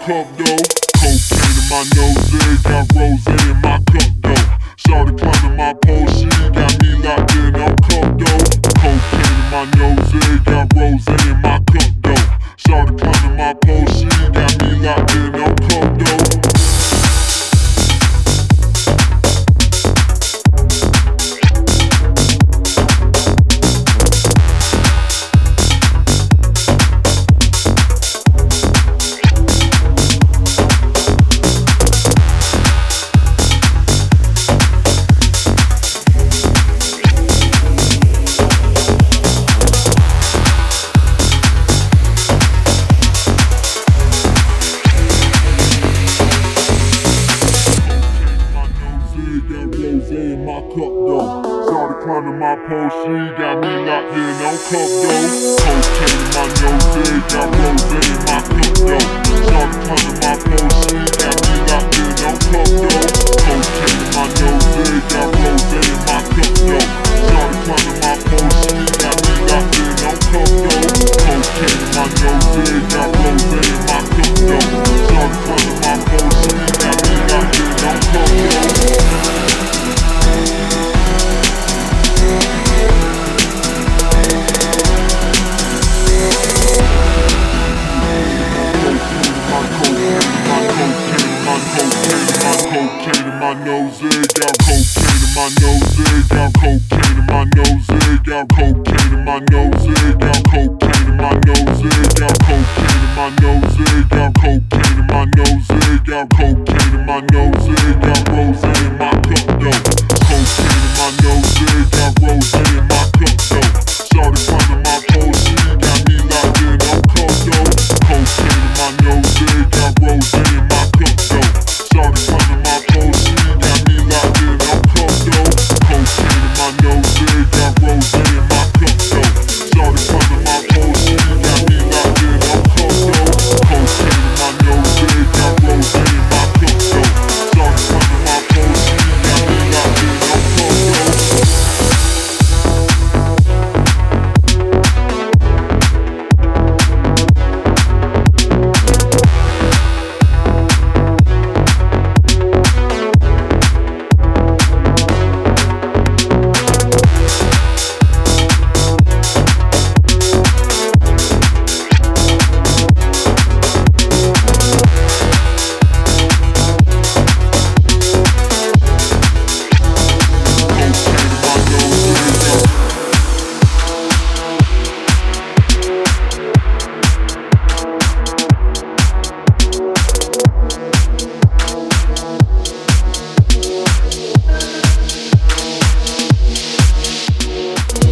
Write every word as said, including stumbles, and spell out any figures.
cup though. Cocaine in my nose, got rose in my cup though. Shawty climbing my pole, she got me locked in on cup though. Cocaine in my nose, got rose in my cup though. Shawty climbing my pole, she got me locked in on cup though. In my cup though. Shawty climbing my pole, she got me locked in on cup though. Cocaine in my nose, got rose in my cup though. Shawty climbing my pole, she got me locked in on cup though. Cocaine in my nose, got rose in my cup though. Shawty climbing my pole, she got me locked in on cup though. Cocaine in my nose, got rose in my cup though. Shawty climbing my pole, she got me locked in on cup though. Cocaine in my nose, got cocaine in my nose, got cocaine in my nose, got cocaine in my nose, got cocaine in my nose, got cocaine in my nose, got cocaine in my nose, got cocaine in my nose.